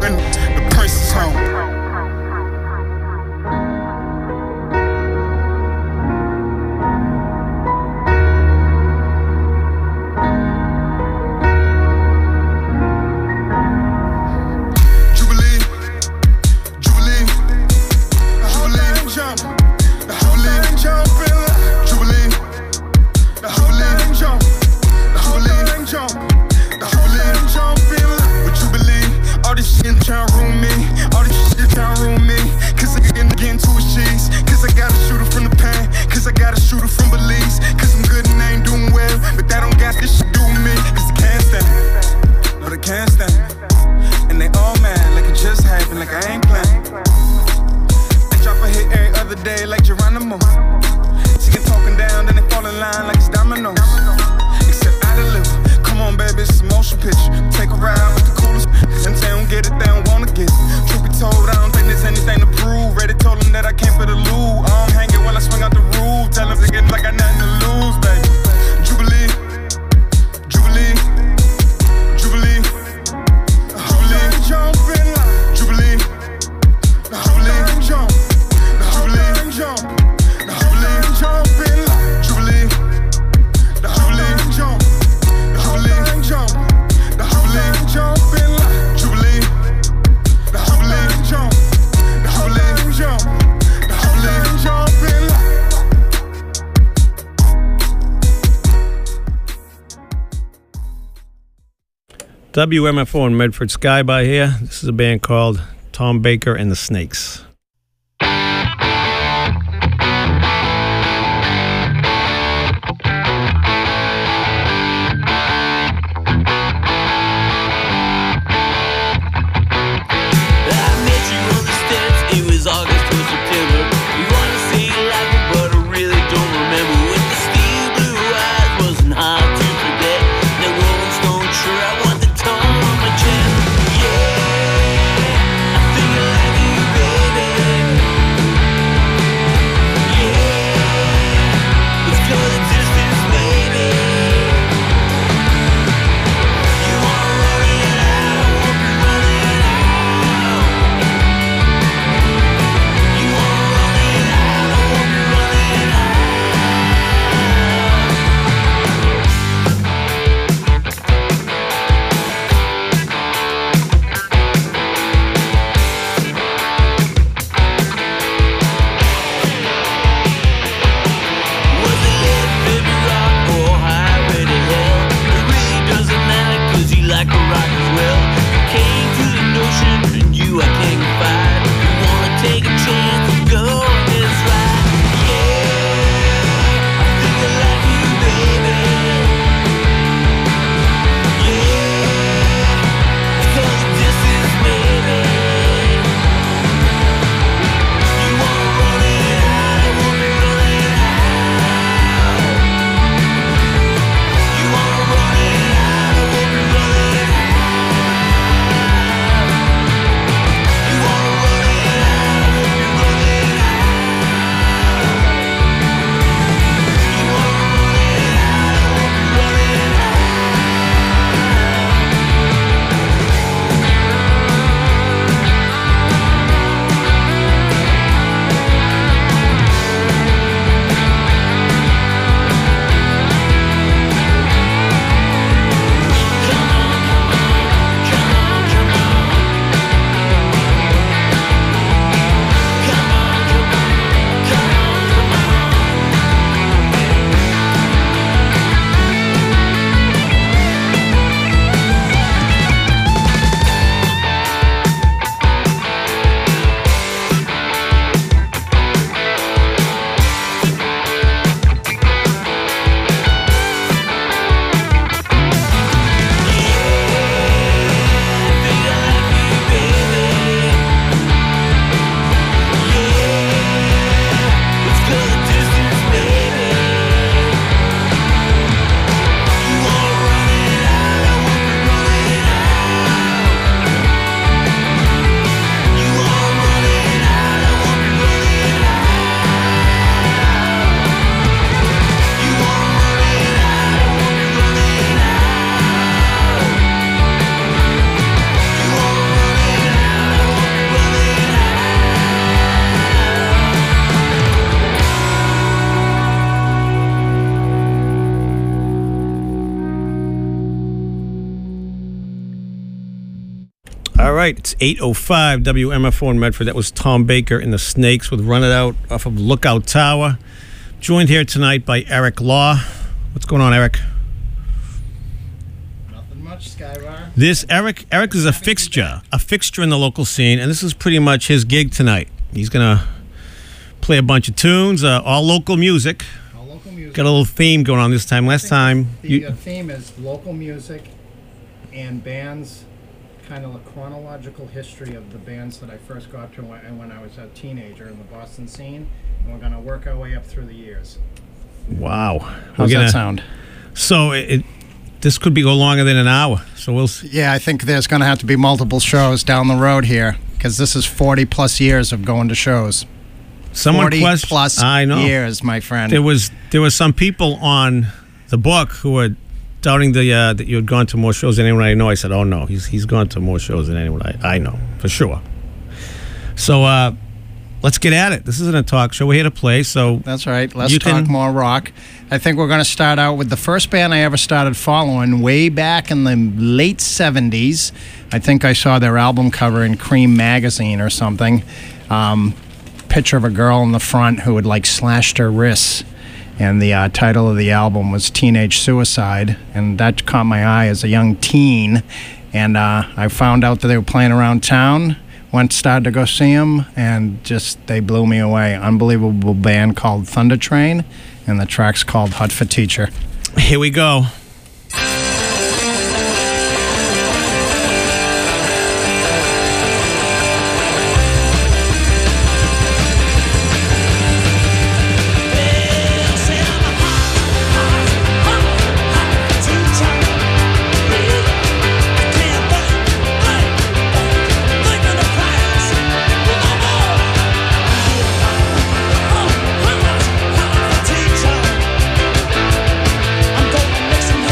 when the prince is home. WMFO in Medford, Sky by here. This is a band called Tom Baker and the Snakes. I feel like you, baby. All right, it's 8:05 WMFO in Medford. That was Tom Baker and the Snakes with Run It Out off of Lookout Tower. Joined here tonight by Eric Law. What's going on, Eric? Nothing much, Skybar. Eric is a fixture in the local scene, and this is pretty much his gig tonight. He's going to play a bunch of tunes, all local music. All local music. Got a little theme going on this time. Last time... The theme is local music and bands, kind of a chronological history of the bands that I first got to when I was a teenager in the Boston scene. And we're going to work our way up through the years. Wow. How's that sound? So this could be go longer than an hour. So we'll see. Yeah, I think there's going to have to be multiple shows down the road here because this is 40 plus years of going to shows. Someone 40 plus I know. years, my friend. There was some people on the book who were doubting that you had gone to more shows than anyone I know. I said, oh no, he's gone to more shows than anyone I know for sure. So let's get at it. This isn't a talk show. We're here to play. So that's right. Let's talk more rock. I think we're going to start out with the first band I ever started following way back in the late 70s. I think I saw their album cover in Cream magazine or something. Picture of a girl in the front who had like slashed her wrists, and the title of the album was Teenage Suicide, and that caught my eye as a young teen. And I found out that they were playing around town, started to go see them, and just they blew me away. Unbelievable band called Thunder Train, and the track's called Hut for Teacher. Here we go. I'm gonna make some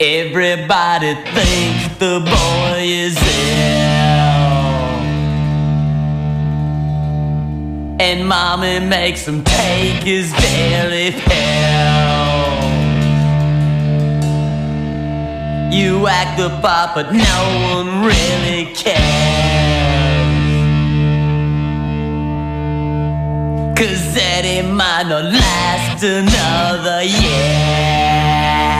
Everybody thinks the boy is ill, and mommy makes him take his daily pill. You act the part, but no one really cares, 'cause Eddie might not last another year.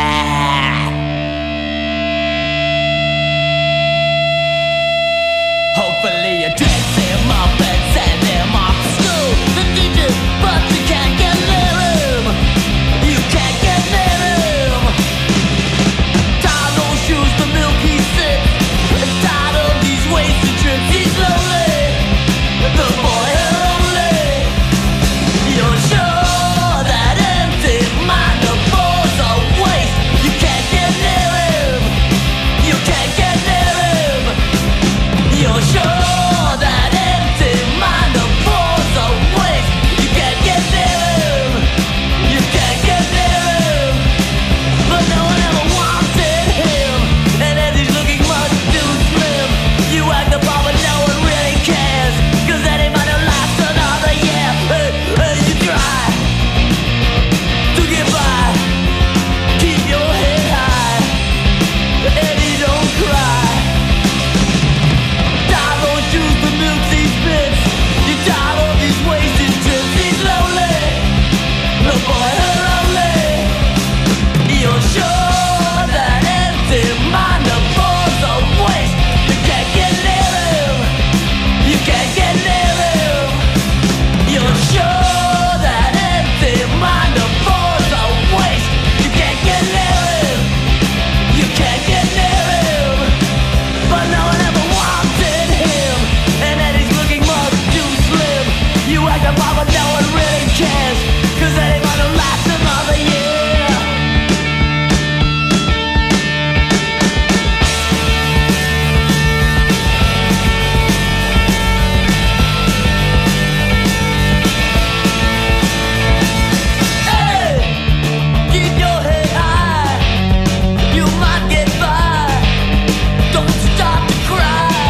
Hopefully you dress him up and send him off to school. The teacher, but you can't get near him. You can't get near him. Tie those shoes, the milk he sips, and tired of these wasted trips. He's lonely, the boy is lonely. You're sure that empty mind of balls are waste. You can't get near him. You can't get near him. You're sure that empty mind of balls are waste. You can't get near him. You can't get near him. But no one ever wanted him, and as he's looking much too slim, you act the part, but no one really cares, 'cause Eddie might not last another year. You try to get by, keep your head high, Eddie, don't cry. Tie those shoes, the milk he spits, you're tired of these wasted trips. He's lonely, the boy is lonely. You're sure that empty mind of balls are waste. You can't get near him. You can't get near him. You're sure that empty mind of balls are waste. You can't get near him. You can't get near him. But no one ever wanted him, and Eddie's looking much too slim. You act a part, but no one really cares, 'cause Eddie might not last another year. Hey, keep your head high. You might get by. Don't stop to cry.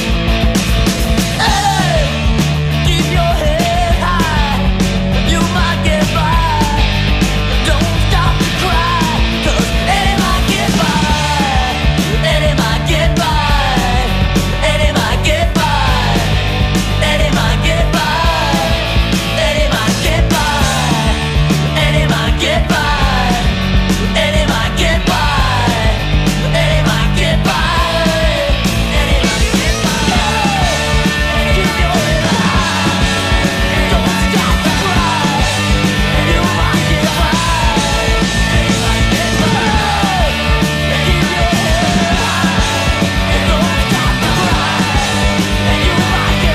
Hey, keep your head high. You might get by. Don't stop to cry, 'cause Eddie might get by. Eddie might get by. Eddie might get by. Eddie might get by. Eddie might get by. Eddie might get by. Eddie might get by. Eddie might get by. Eddie might get by. Keep your head high. Don't stop to cry. You might get by. Eddie might get by. Keep your head high. Don't stop to cry. You might get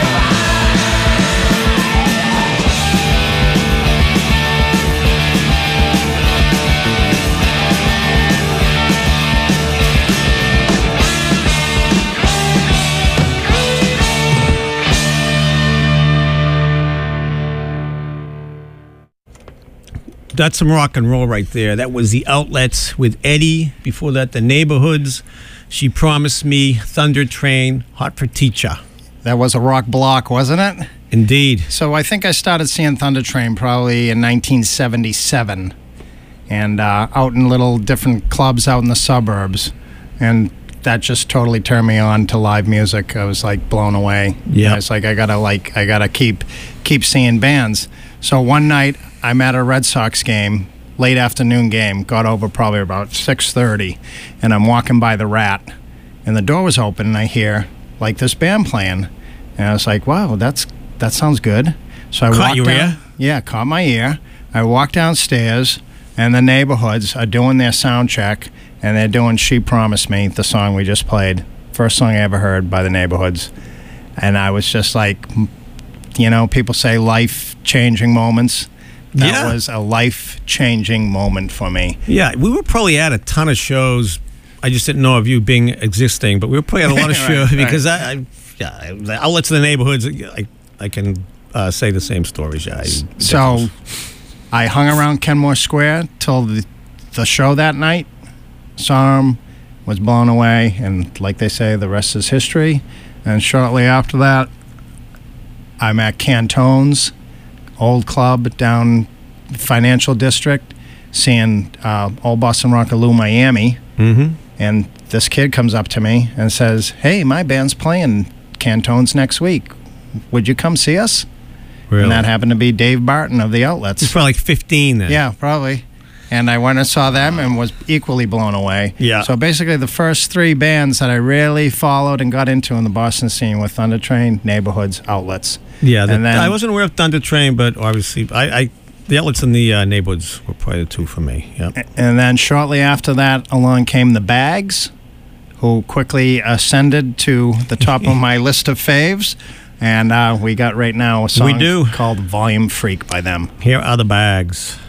That's some rock and roll right there. That was the Outlets with Eddie. Before that, the Neighborhoods. She Promised Me, Thunder Train, Hot for Teacher. That was a rock block, wasn't it? Indeed. So I think I started seeing Thunder Train probably in 1977, and out in little different clubs out in the suburbs, and that just totally turned me on to live music. I was like blown away. Yeah. I was like, I gotta keep seeing bands. So one night I'm at a Red Sox game, late afternoon game, got over probably about 6:30, and I'm walking by the Rat, and the door was open, and I hear like this band playing, and I was like, wow, that sounds good. So I Caught walked your down. ear? Yeah, caught my ear. I walked downstairs, and the Neighborhoods are doing their sound check, and they're doing She Promised Me, the song we just played. First song I ever heard by the Neighborhoods. And I was just like, you know, people say life-changing moments. That Yeah. was a life-changing moment for me. Yeah, we were probably at a ton of shows. I just didn't know of you being existing, but we were probably at a lot of Right, shows right. because the Outlets of the Neighborhoods. I can say the same stories. Yeah. So I hung around Kenmore Square till the show that night, saw him, was blown away, and like they say, the rest is history. And shortly after that, I'm at Cantone's old club down Financial District, seeing Old Boston Rockaloo Miami. Mm-hmm. And this kid comes up to me and says, "Hey, my band's playing Cantone's next week. Would you come see us?" Really? And that happened to be Dave Barton of the Outlets. He's probably like 15 then. Yeah, probably. And I went and saw them and was equally blown away. Yeah. So basically, the first three bands that I really followed and got into in the Boston scene were Thunder Train, Neighborhoods, Outlets. Yeah, And then- I wasn't aware of Thunder Train, but obviously, the Outlets and the Neighborhoods were probably the two for me. Yeah. And then shortly after that, along came the Bags, who quickly ascended to the top of my list of faves. And we got right now a song We do. called Volume Freak by them. Here are the Bags.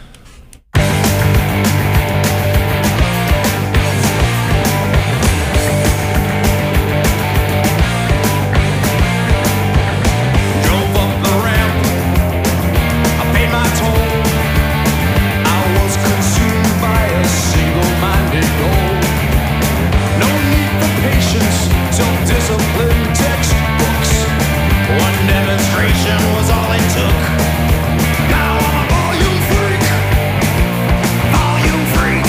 Drove up the ramp, I paid my toll. I was consumed by a single-minded goal. No need for patience, self-discipline, textbooks. One demonstration was all it took. Now I'm a volume freak, volume freak.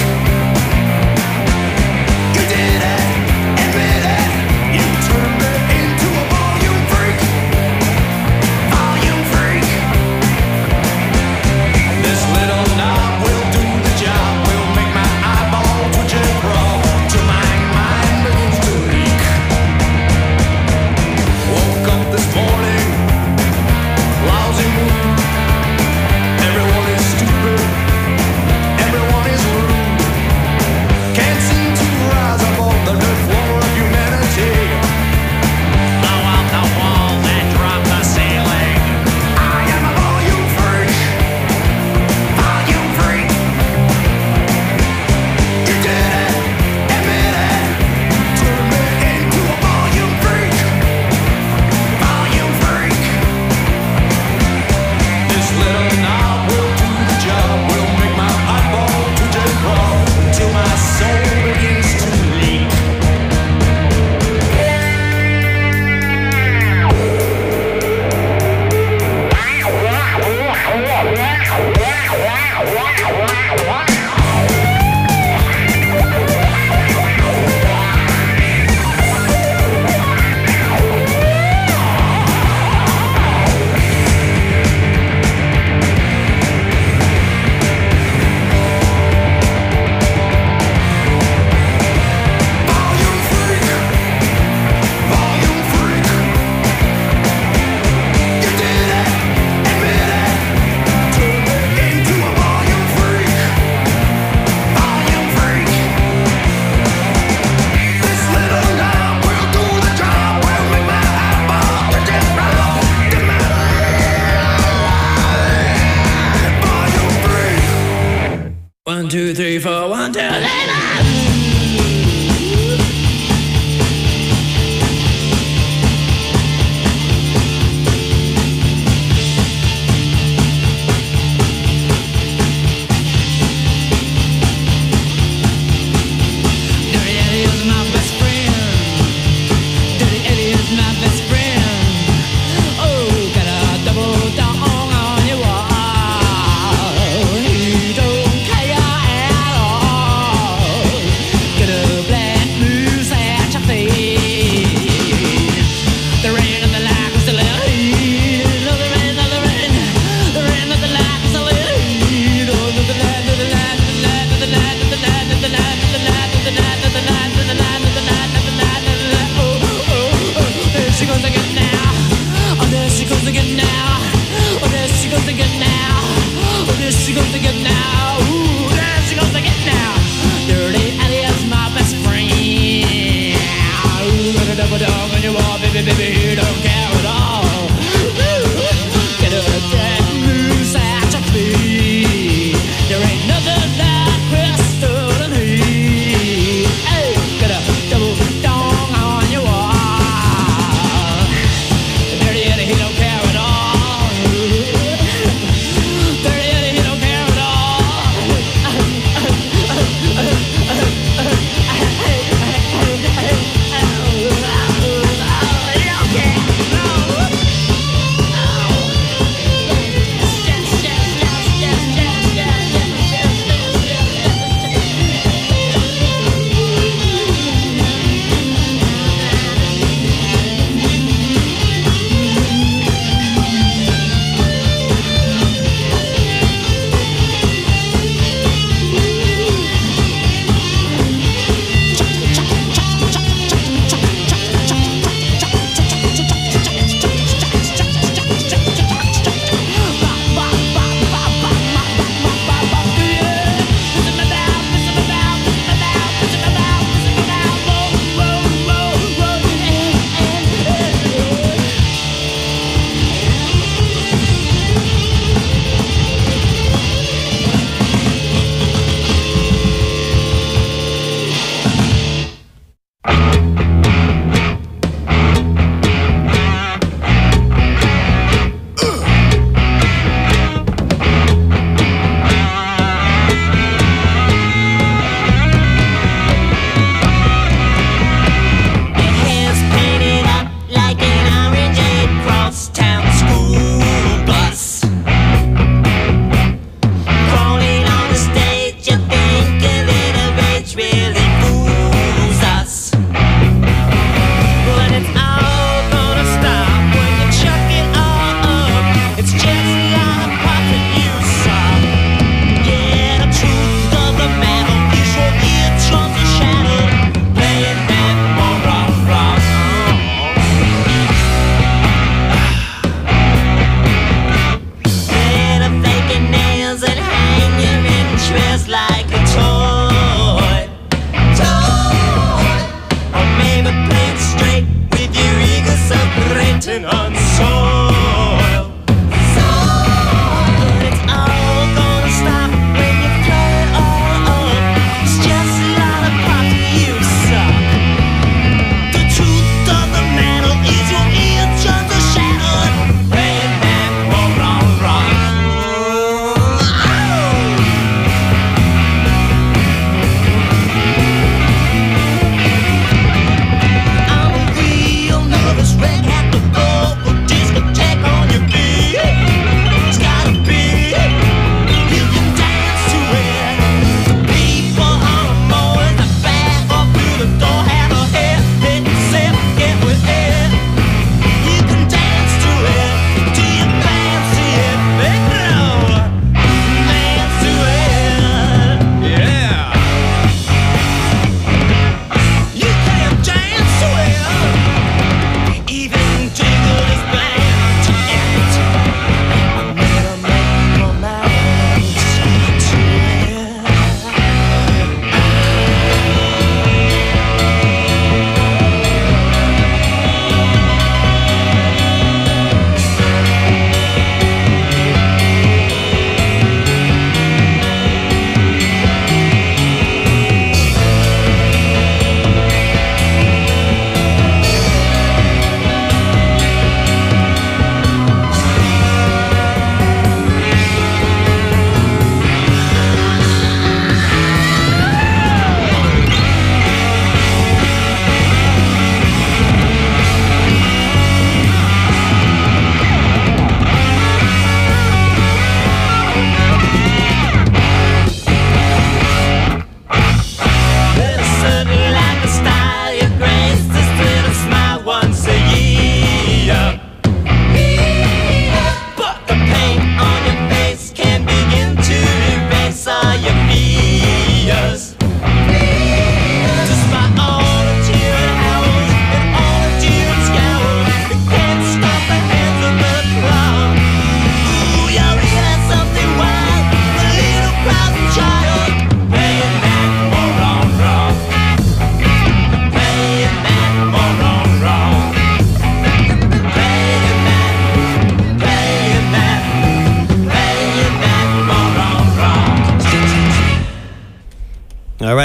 You did it, admit it. You turned me into a volume freak. Volume freak. This little knob will do the job. Will make my eyeball twitch and crawl till my mind begins to leak. Woke up this morning, lousy mood. Everyone is stupid. Everyone is rude. Can't seem to rise above the dirt floor of humanity. Blow out the walls and drop the ceiling. I am a volume freak. Volume freak. You did it, admit it. Turn me into a volume freak. Volume freak. This little knob will do the job. Will make my eyeball twitch and crawl till my soul begins to leak. Volume freak. Volume freak. You did it, admit it. Turn me into a volume freak. Volume freak. This little knob will do the job. Will make my eyeball twitch and crawl. Volume freak. 1, 2, 3, 4, 1, 2, 3, 4. Dirty Eddie is my best friend. Dirty Eddie is my best friend. Oh, got a double down on your wall. He don't care at all. Get a black moose at your feet. The rain and the light is the lead. Oh, the rain, oh, the rain. The rain and the light is the lead. Oh, the light, the light, the light, the light, the light, the light, the light, the light, the light, the light, the light, the light, the light, the light. Oh, oh, oh. There she goes again now. Oh, there she goes again now. Oh, there she goes again now. Oh, there she goes again now. Ooh, there she goes again now. Dirty Eddie is my best friend. Ooh, got a double dog on your wall, baby, baby, you don't care at all. Ooh, get a dead moose at your feet. There ain't nothing like crystal and heat. Hey, got a double dog on your wall. Dirty Eddie, he don't care at all.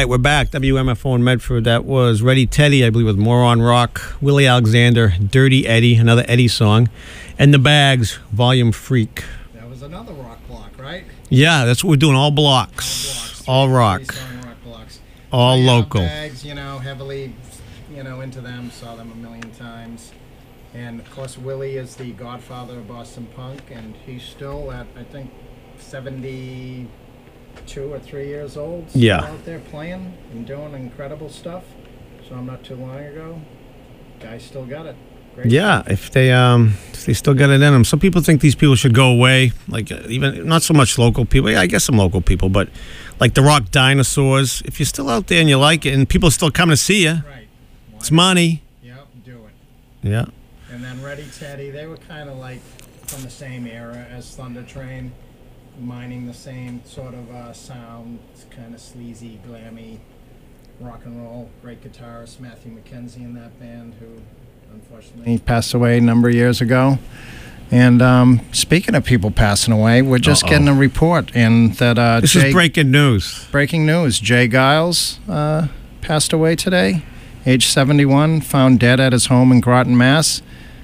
right, we're back. WMFO in Medford. That was Ready Teddy, I believe, with Moron Rock. Willie Alexander, Dirty Eddie, another Eddie song. And The Bags, Volume Freak. That was another rock block, right? Yeah, that's what we're doing. All blocks. All rock. Three-song rock blocks. All Yeah, local. Bags, heavily, into them. Saw them a million times. And of course, Willie is the godfather of Boston punk, and he's still at, I think, 72 or 3 years old. Still Yeah. out there playing and doing incredible stuff. Saw him not too long ago. Guy still got it. Great Yeah, if they still got it in them. Some people think these people should go away. Like even not so much local people. Yeah, I guess some local people, but like the Rock Dinosaurs. If you're still out there and you like it, and people still come to see you, Right. it's money. Yep, do it. Yeah. And then Ready Teddy, they were kind of like from the same era as Thunder Train, mining the same sort of sound. It's kind of sleazy, glammy, rock and roll. Great guitarist Matthew McKenzie in that band, who unfortunately He passed away a number of years ago. And speaking of people passing away, we're just getting a report in that This is breaking news. breaking news. Jay Giles passed away today, age 71, found dead at his home in Groton, Mass.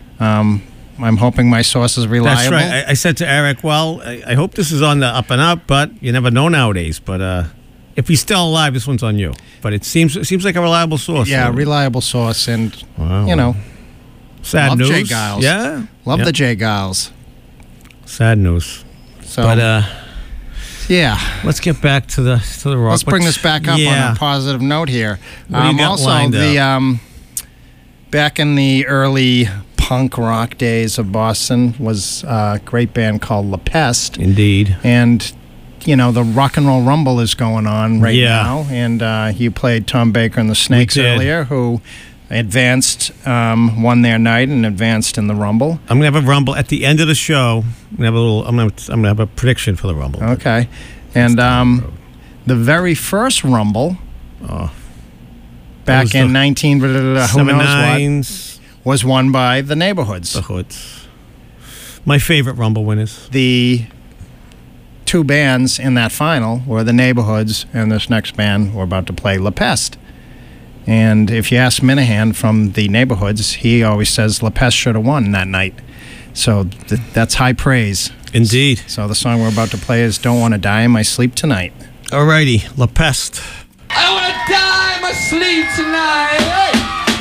I'm hoping my source is reliable. That's right. I said to Eric, well, I hope this is on the up and up, but you never know nowadays. But if he's still alive, this one's on you. But it seems like a reliable source. Yeah, So, reliable source, and wow. Sad love news. Jay Giles. Yeah, love yeah. the Jay Giles. Sad news. So, But yeah, let's get back to the rock. let's bring this back up Yeah. on a positive note here. What do you got Also, lined the back in the early punk rock days of Boston was a great band called La Peste, Indeed. and the Rock and Roll Rumble is going on right Yeah. now, and you played Tom Baker and the Snakes did. earlier, who advanced, won their night and advanced in the Rumble. I'm gonna have a rumble at the end of the show. I'm gonna have a prediction for the rumble. Okay, and the very first Rumble Oh. back was in the 19 who knows what 7-9s, was won by the Neighborhoods. the Hoods. My favorite rumble winners. The two bands in that final were the Neighborhoods, and this next band were about to play La Peste. And if you ask Minahan from the Neighborhoods, he always says La Peste should have won that night. So that's high praise. Indeed. So the song we're about to play is Don't Want to Die in My Sleep Tonight. Alrighty, La Peste. I don't wanna die in my sleep tonight. Hey!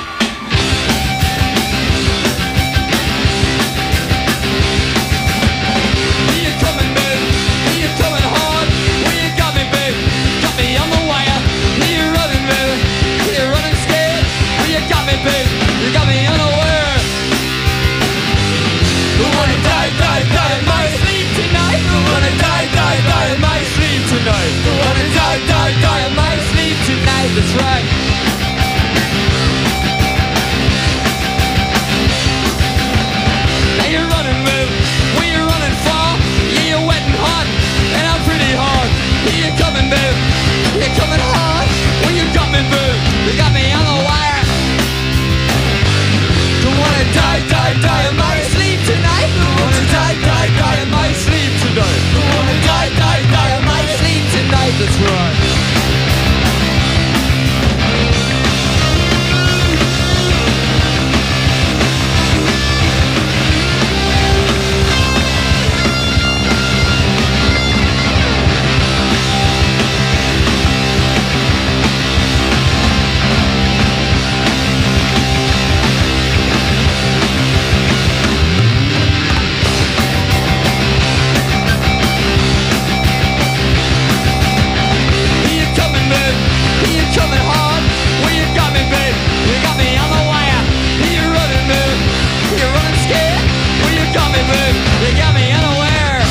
Where you coming, babe? Where you coming hard? Where you got me, babe? Got me on the wire. Where you running, babe? Where you running scared? Where you got me, babe? You got me unaware. Who wanna die, die, die in my sleep tonight? Who wanna die, die, die in my sleep tonight? Who wanna die, die, die in my sleep tonight? That's right. Now you're running, babe. Where you running from? Yeah, you're wet and hot, and I'm pretty hard. Here you coming, babe. You're coming hard. Where you got me, babe? You got me on the wire. Don't wanna die, die, die in my sleep tonight. Don't wanna die, die, die in my sleep tonight. Don't wanna die, die, die in my sleep tonight. That's right. Here you coming, babe? Here you coming hard? Where you got me, babe? You got me on the wire. Here you running, babe? You running scared? Where you got me, babe? You got me unaware.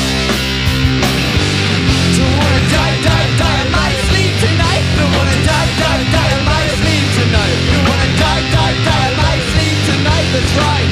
Don't wanna die, die, die in my sleep tonight. Don't wanna die, die, die in my sleep tonight. Don't wanna die, die, die in my sleep tonight. That's right.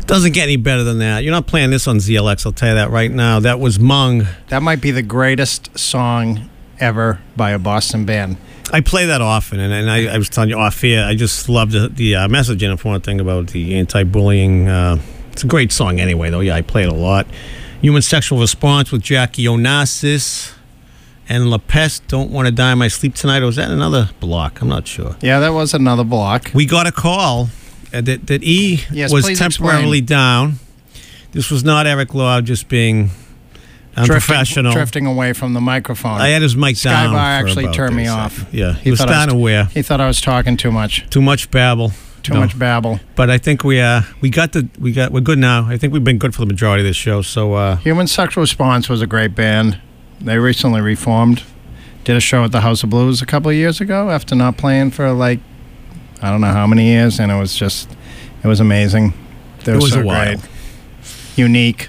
Doesn't get any better than that. You're not playing this on ZLX, I'll tell you that right now. That was Mung. That might be the greatest song ever by a Boston band. I play that often, and I was telling you off air, I just love the message in it, for one thing, about the anti-bullying. It's a great song anyway, though. Yeah, I play it a lot. Human Sexual Response with Jackie Onassis and La Peste, Don't Want to Die in My Sleep Tonight. Or was that another block? I'm not sure. Yeah, that was another block. We got a call that E Yes, was please temporarily explain. down. This was not Eric Law just being unprofessional. Drifting away from the microphone. I had his mic down. Skybar for actually about turned me 30 off. seconds. Yeah, He he was thought I was- starting to wear. He thought I was talking too much. Too much babble. Too much babble. But I think we're good now. I think we've been good for the majority of this show. So Human Sexual Response was a great band. They recently reformed. Did a show at the House of Blues a couple of years ago after not playing for like I don't know how many years, and it was amazing. They It were was so a while. great. Unique.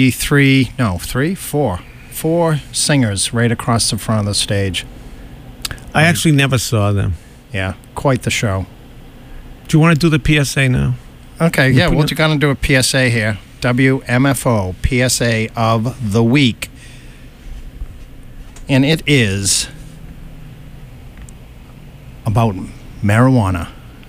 Four singers right across the front of the stage. I actually never saw them. Yeah, quite the show. Do you want to do the PSA now? Okay, You yeah, put we're it- going to do a PSA here. WMFO PSA of the week. And it is about marijuana.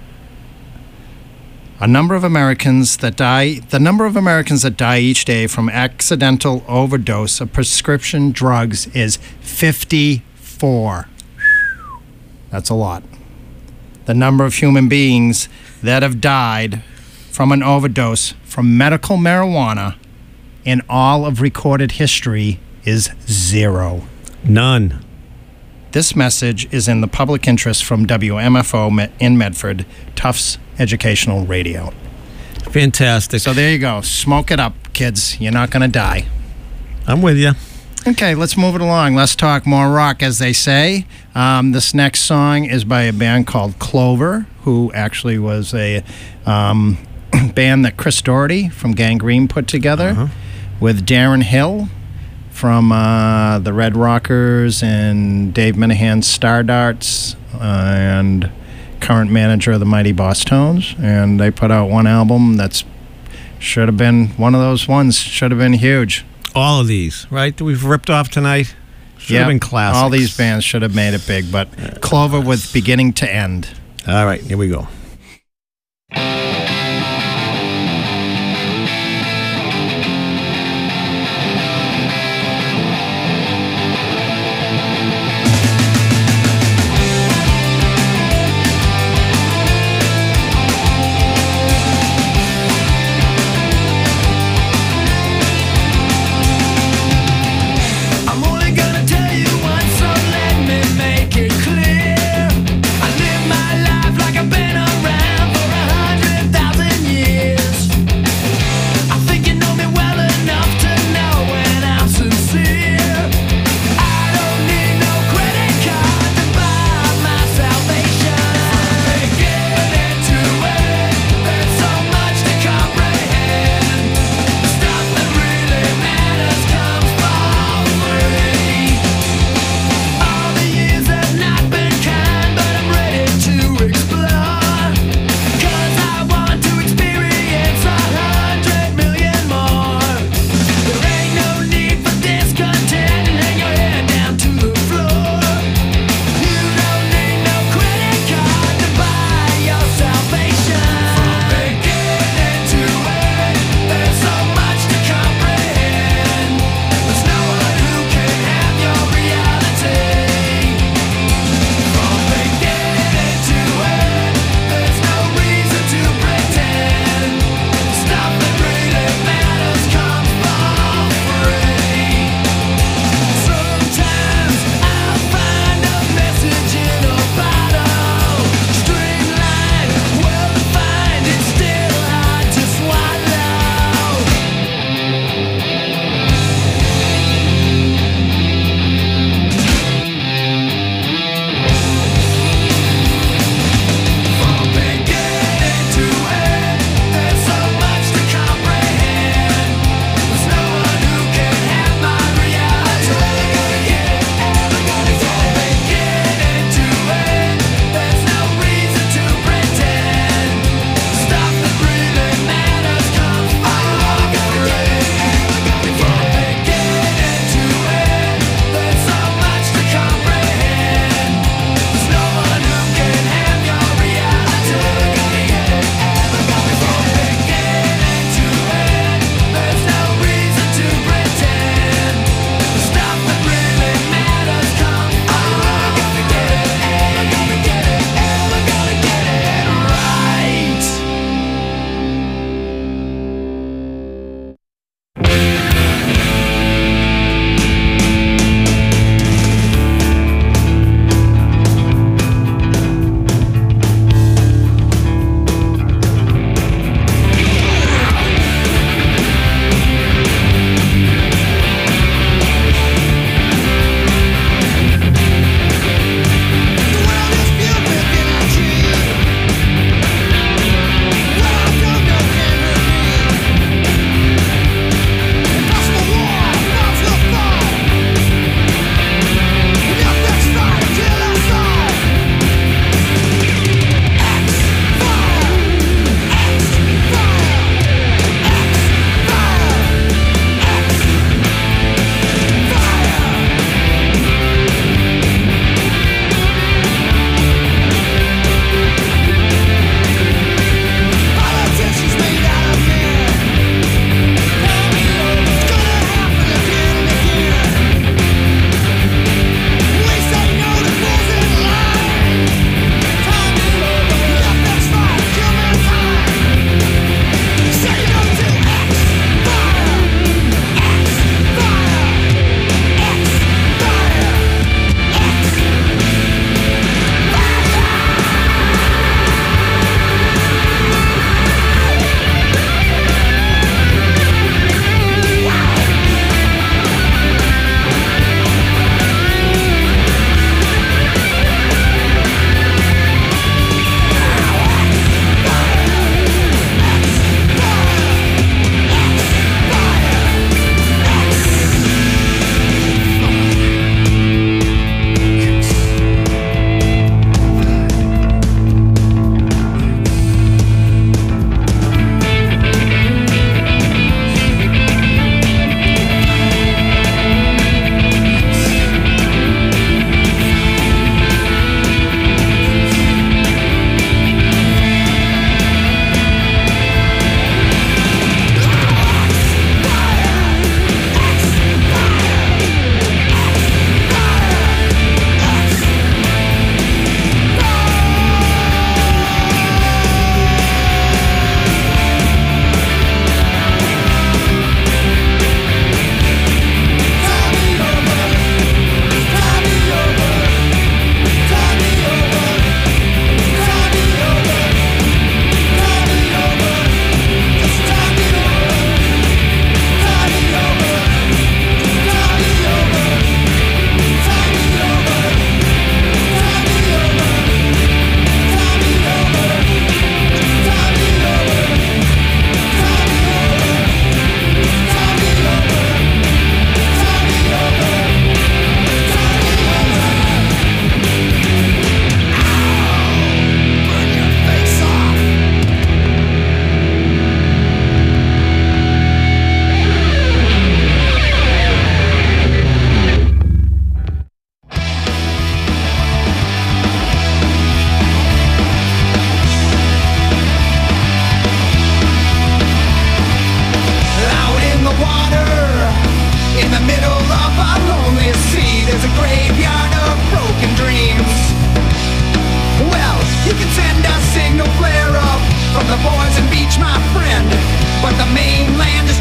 The number of Americans that die each day from accidental overdose of prescription drugs is 54. That's a lot. The number of human beings that have died from an overdose from medical marijuana in all of recorded history is 0. None. This message is in the public interest from WMFO in Medford, Tufts Educational Radio. Fantastic. So there you go. Smoke it up, kids. You're not going to die. I'm with you. Okay, let's move it along. Let's talk more rock, as they say. This next song is by a band called Clover, who actually was a band that Chris Doherty from Gangrene put together with Darren Hill from the Red Rockers and Dave Minahan's Star Darts and current manager of the Mighty Boss Tones. And they put out one album that's should have been one of those ones. Should have been huge. All of these, right, that we've ripped off tonight, should have been classics. All these bands should have made it big, but Clover with beginning to end. All right, here we go. I'm only gonna tell you once, so let me make it clear. I live my life like I've been a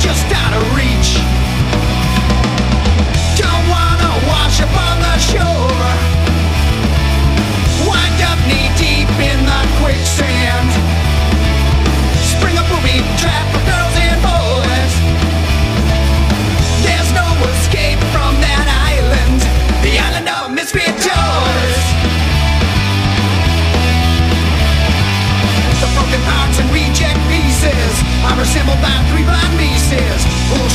just out of reach. Don't wanna wash up on the shore, wind up knee deep in the quicksand, spring a booby trap for girls and boys. There's no escape from that island, the island of misfit toys. The broken parts and reject pieces are assembled by 3 blind nieces who'll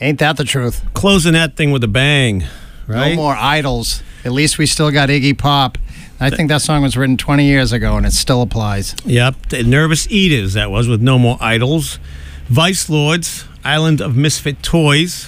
Ain't that the truth? Closing that thing with a bang, right? No more idols. At least we still got Iggy Pop. I think that song was written 20 years ago, and it still applies. Yep. The Nervous Eaters, that was, with No More Idols. Vice Lords, Island of Misfit Toys.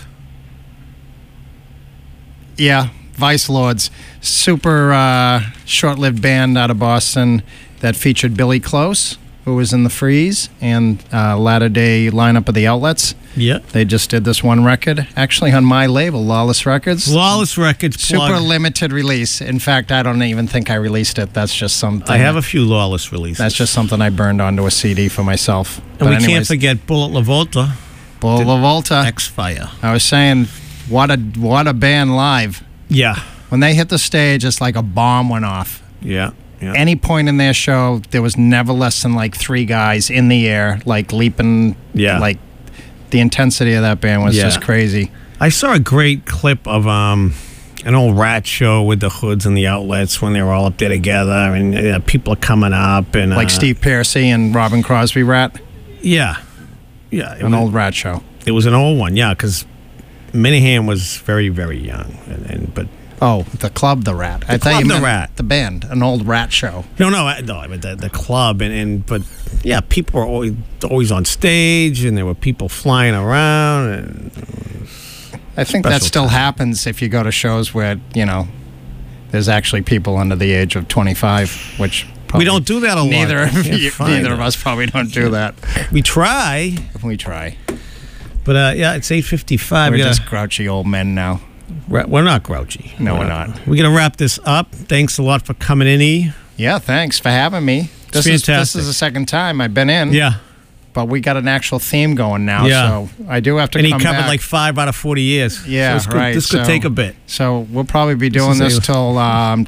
Yeah, Vice Lords. Super short-lived band out of Boston that featured Billy Close, who was in the Freeze, and latter-day lineup of the Outlets. Yep. They just did this one record, actually on my label, Lawless Records. Lawless Records Super plug. limited release. In fact, I don't even think I released it. That's just something. I have a few Lawless releases. That's just something I burned onto a CD for myself. And we can't forget Bullet LaVolta, Bull LaVolta. X-Fire. I was saying, what a band live. Yeah. When they hit the stage, it's like a bomb went off. Yeah. Yeah. Any point in their show, there was never less than like 3 guys in the air, like leaping. Yeah. Like the intensity of that band was Yeah. just crazy. I saw a great clip of an old Rat show with the Hoods and the Outlets when they were all up there together, and people are coming up and Like Steve Pearcy and Robin Crosby Rat. Yeah. Yeah. An old Rat show. It was an old one, yeah, because Minahan was very, very young, but Oh, the club, the Rat. I thought Club, you the meant Rat. the band, an old Rat show. no, but the club but yeah, people were always on stage, and there were people flying around, and I think that Special still time. happens if you go to shows where, there's actually people under the age of 25, which we probably don't do that a lot. Neither I can't of find neither it. of us probably don't do that. We try, We try. but yeah, it's 8:55. We're We just grouchy old men now. we're not grouchy. No, we're not. We're gonna wrap this up. Thanks a lot for coming in, E. Yeah, thanks for having me. This fantastic. is the second time I've been in. Yeah, But we got an actual theme going now, Yeah. so I do have to and he come covered back. like 5 out of 40 years. Yeah, so it's good. right, This could so- take a bit. So we'll probably be doing is this a- till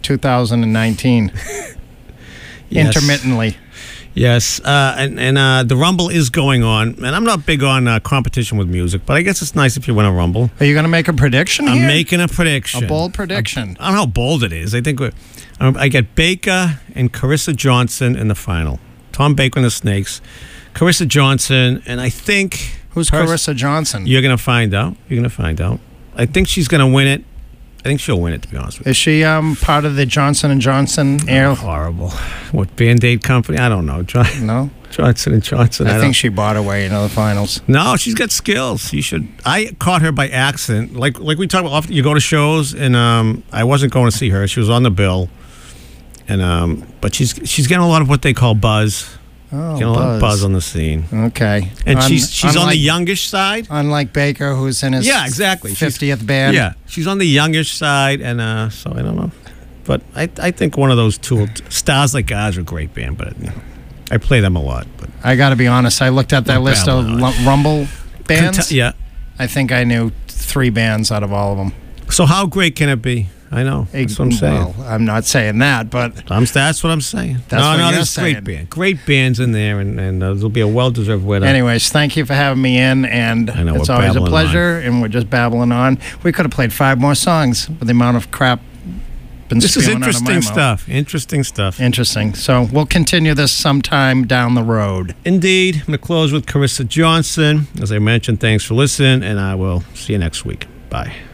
2019, Yes. intermittently. Yes, and the Rumble is going on, and I'm not big on competition with music, but I guess it's nice if you win a Rumble. Are you going to make a prediction I'm here? making a prediction. A bold prediction. I don't know how bold it is. I think I get Baker and Carissa Johnson in the final. Tom Baker and the Snakes, Carissa Johnson, and I think Who's Carissa Johnson? You're gonna find out. You're gonna find out. I think she's gonna win it. I think she'll win it. To be honest with you. Is she part of the Johnson & Johnson air? Horrible. What Band-Aid company? I don't know. No? Johnson & Johnson. I don't- think she bought her way into the finals. No, she's got skills. You should. I caught her by accident. Like we talk about, often you go to shows, and I wasn't going to see her. She was on the bill, and but she's getting a lot of what they call buzz. Oh, Getting a lot of buzz on the scene, Okay. and she's on the unlike- youngish side. Unlike Baker, who's in his Yeah, exactly. 50th band. Yeah, she's on the youngish side, and so I don't know. But I think one of those two Stars Like Ours are a great band, but I play them a lot. But I got to be honest. I looked at that Not list of bad, no. Rumble bands. yeah. I think I knew 3 bands out of all of them. So how great can it be? I know. That's what I'm saying. Well, I'm not saying that, but That's what I'm saying. That's what you're there's saying. great bands in there, and there'll be a well-deserved winner. anyways, thank you for having me in, and I know, it's we're always a babbling pleasure, and we're just babbling on. We could have played 5 more songs with the amount of crap been This is spewing out of my interesting mouth. stuff. Interesting stuff. Interesting. So we'll continue this sometime down the road. Indeed. I'm going to close with Carissa Johnson. As I mentioned, thanks for listening, and I will see you next week. Bye.